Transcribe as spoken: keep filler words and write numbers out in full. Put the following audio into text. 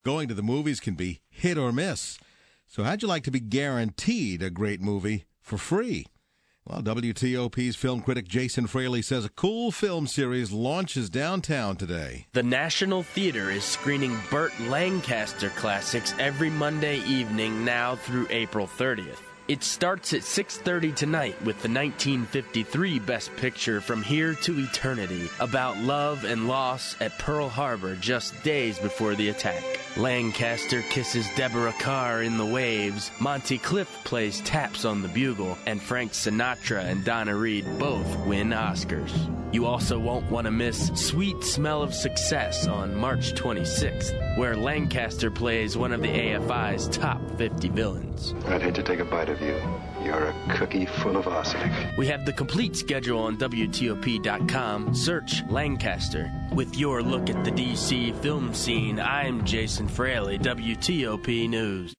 Going to the movies can be hit or miss. So how'd you like to be guaranteed a great movie for free? Well, W T O P's film critic Jason Fraley says a cool film series launches downtown today. The National Theater is screening Burt Lancaster classics every Monday evening now through April thirtieth. It starts at six thirty tonight with the nineteen fifty-three Best Picture From Here to Eternity, about love and loss at Pearl Harbor just days before the attack. Lancaster kisses Deborah Carr in The Waves, Monty Clift plays taps on the bugle, and Frank Sinatra and Donna Reed both win Oscars. You also won't want to miss Sweet Smell of Success on March twenty-sixth, where Lancaster plays one of the A F I's top fifty villains. I'd hate to take a bite of you. You're a cookie full of arsenic. We have the complete schedule on W T O P dot com. Search Lancaster. With your look at the D C film scene, I'm Jason Fraley, W T O P News.